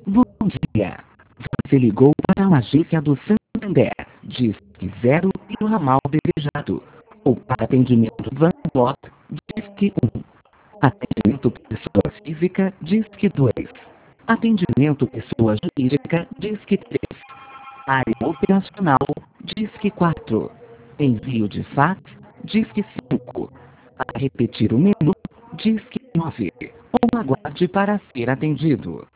Bom dia. Você ligou para uma agência do Santander, Disque 0 e o ramal desejado. Ou para atendimento Van Gogh, Disque 1. Atendimento pessoa física, Disque 2. Atendimento pessoa jurídica, Disque 3. Área operacional, Disque 4. Envio de fax, Disque 5. Para repetir o menu, Disque 9. Ou aguarde para ser atendido.